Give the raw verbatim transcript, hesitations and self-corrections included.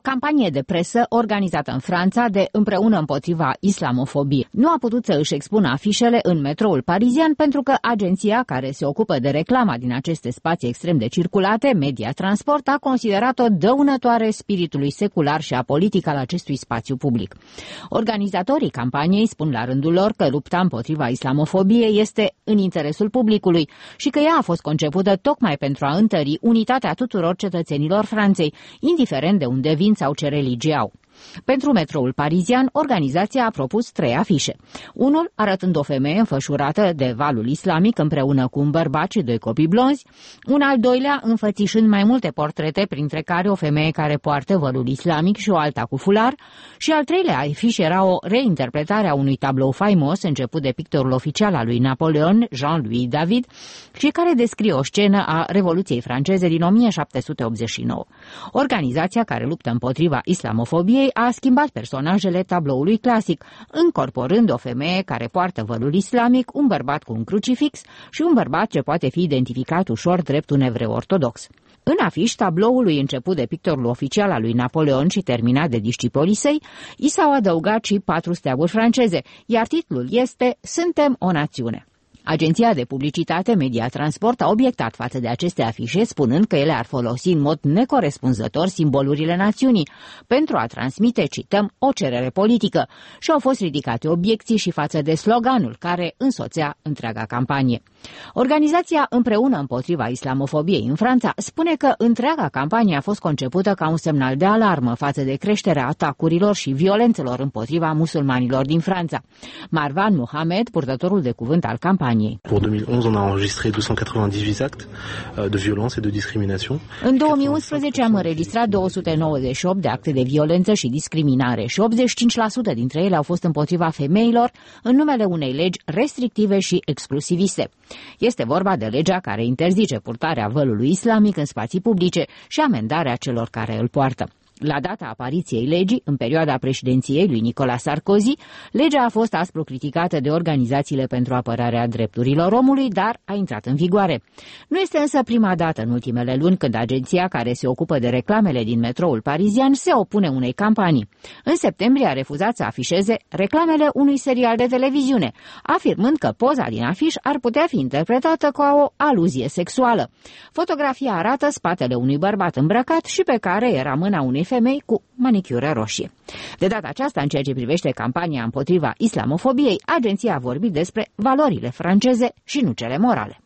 campanie de presă organizată în Franța de Împreună împotriva islamofobiei. Nu a putut să își expună afișele în metroul parizian pentru că agenția care se ocupă de reclama din aceste spații extrem de circulate, Media Transport, a considerat-o dăunătoare spiritului secular și apolitic al acestui spațiu public. Organizatorii campaniei spun la rândul lor că lupta împotriva islamofobiei este în interesul publicului și că ea a fost concepută tocmai pentru a întări unitatea tuturor cetățenilor Franței, indiferent de unde vin sau ce religie au. Pentru metroul parizian, organizația a propus trei afișe. Unul arătând o femeie înfășurată de valul islamic împreună cu un bărbat și doi copii blonzi, un al doilea înfățișând mai multe portrete, printre care o femeie care poartă vălul islamic și o alta cu fular, și al treilea afiș era o reinterpretare a unui tablou faimos început de pictorul oficial al lui Napoleon, Jean-Louis David, și care descrie o scenă a Revoluției franceze din o mie șapte sute optzeci și nouă. Organizația care luptă împotriva islamofobiei a schimbat personajele tabloului clasic, încorporând o femeie care poartă vălul islamic, un bărbat cu un crucifix și un bărbat ce poate fi identificat ușor drept un evreu ortodox. În afiș, tabloului început de pictorul oficial al lui Napoleon și terminat de discipolii săi, i s-au adăugat și patru steaguri franceze, iar titlul este Suntem o națiune. Agenția de publicitate Media Transport a obiectat față de aceste afișe, spunând că ele ar folosi în mod necorespunzător simbolurile națiunii pentru a transmite, cităm, o cerere politică, și au fost ridicate obiecții și față de sloganul care însoțea întreaga campanie. Organizația Împreună împotriva islamofobiei în Franța spune că întreaga campanie a fost concepută ca un semnal de alarmă față de creșterea atacurilor și violențelor împotriva musulmanilor din Franța. Marwan Mohamed, purtătorul de cuvânt al campaniei. Pour deux mille onze, on a enregistré două sute quatre-vingt-dix-huit actes de violence et de discrimination. În două mii unsprezece am înregistrat două sute nouăzeci și opt de acte de violență și discriminare și optzeci și cinci la sută dintre ele au fost împotriva femeilor în numele unei legi restrictive și exclusiviste. Este vorba de legea care interzice purtarea vălului islamic în spații publice și amendarea celor care îl poartă. La data apariției legii, în perioada președinției lui Nicolas Sarkozy, legea a fost aspru criticată de organizațiile pentru apărarea drepturilor omului, dar a intrat în vigoare. Nu este însă prima dată în ultimele luni când agenția care se ocupă de reclamele din metroul parizian se opune unei campanii. În septembrie a refuzat să afișeze reclamele unui serial de televiziune, afirmând că poza din afiș ar putea fi interpretată ca o aluzie sexuală. Fotografia arată spatele unui bărbat îmbrăcat și pe care era mâna unei femei cu manicură roșie. De data aceasta, în ceea ce privește campania împotriva islamofobiei, agenția a vorbit despre valorile franceze și nu cele morale.